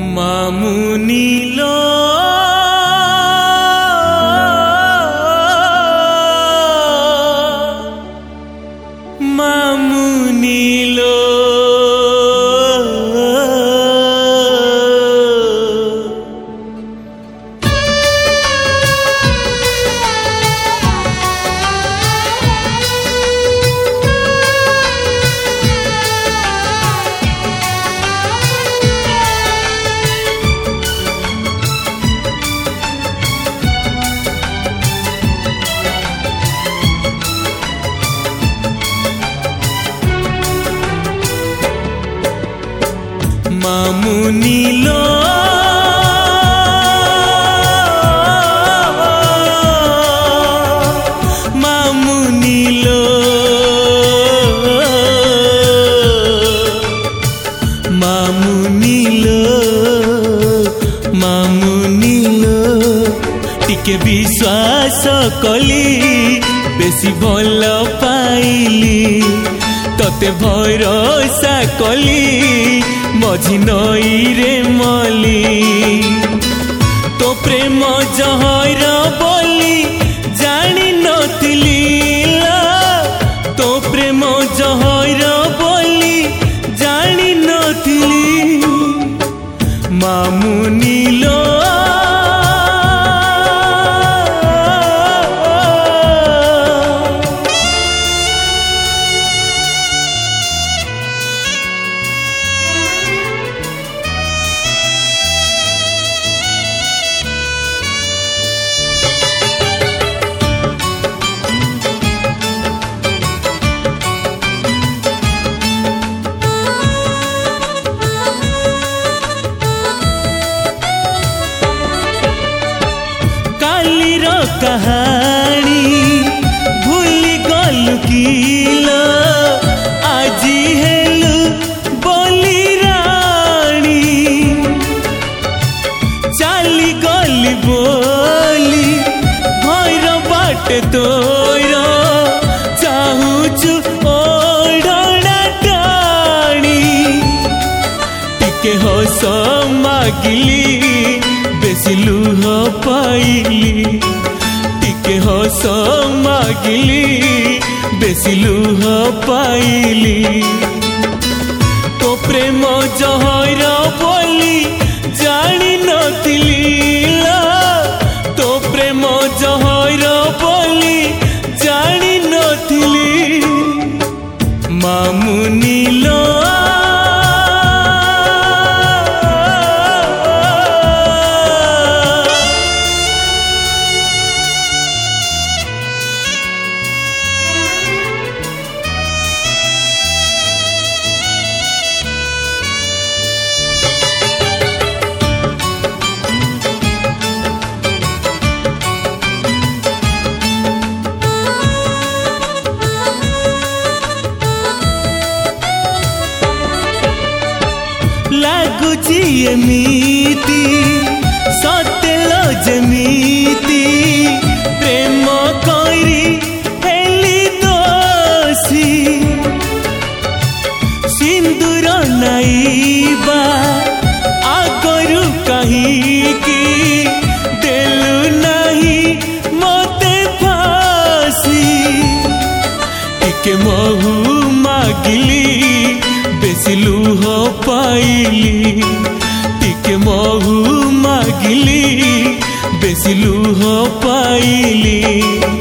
ମାମୁନିଲୋ ମାମୁନିଲୋ ମାମୁନିଲୋ ମାମୁନିଲୋ ମାମୁନିଲୋ ମାମୁନିଲୋ ଟିକେ ବିଶ୍ୱାସ କଲି ବେଶୀ ଭଲ ପାଇଲି तते भरोसा कली मझी नई रे मली तो प्रेम जहर बोली जानी नथिली तो प्रेम जहर बोली जानी नथिली मामुनिलो कहानी भूली गलु किलो आजी हेलु बोली रानी चाली गली बोली भैर बाटे तोर चाहूचु ओढ़ना टाणी टिके हस मागिली बेसी लुह पाइली हस मागिली बेसी लुह पाइली तो प्रेम जहर बोली जानी नथिली तो प्रेम जहर बोली जानी नथिली मामुनिलो लागुची एमिति सतेल जेमिति प्रेम करी हेली दोषी सिंदूर नाइबा आगरु कहीकि देलु नाही मते फासी टिके महु मागिली बेसी लुह पाइली टिके महु मागिली बेसी लुह पाइली।